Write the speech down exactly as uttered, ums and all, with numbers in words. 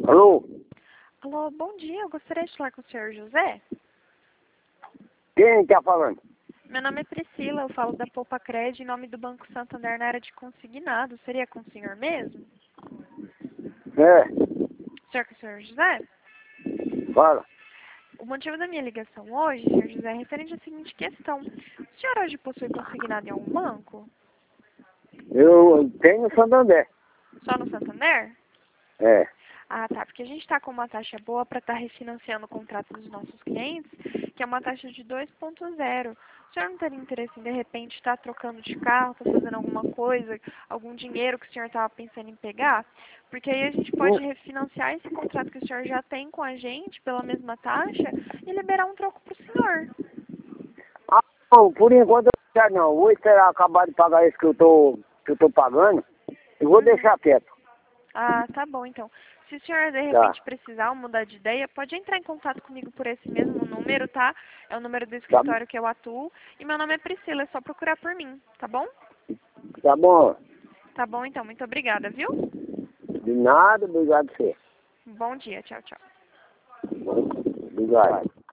Alô? Alô, bom dia. Eu gostaria de falar com o senhor José. Quem está falando? Meu nome é Priscila, eu falo da Poupa Cred em nome do Banco Santander na área de consignado. Seria com o senhor mesmo? É, O senhor com o senhor José? fala. O motivo da minha ligação hoje, senhor José, é referente à seguinte questão. O senhor hoje possui consignado em algum banco? Eu tenho Santander. Só no Santander? É. Ah, tá. Porque a gente está com uma taxa boa para estar refinanciando o contrato dos nossos clientes, que é uma taxa de dois ponto zero. O senhor não teria interesse em, de repente, estar trocando de carro, estar fazendo alguma coisa, algum dinheiro que o senhor estava pensando em pegar? Porque aí a gente pode Hum. refinanciar esse contrato que o senhor já tem com a gente, pela mesma taxa, e liberar um troco para o senhor. Ah, não, por enquanto eu não quero não. Vou esperar acabar de pagar esse que eu tô, que eu tô pagando. Eu vou Uhum. deixar quieto. Ah, tá bom, então. Se o senhor de Tá. repente precisar ou mudar de ideia, pode entrar em contato comigo por esse mesmo número, tá? É o número do Tá, escritório que eu atuo. E meu nome é Priscila, é só procurar por mim, tá bom? tá bom. Tá bom, então. Muito obrigada, viu? De nada, obrigado a você. Bom dia. Tchau, tchau. Obrigado.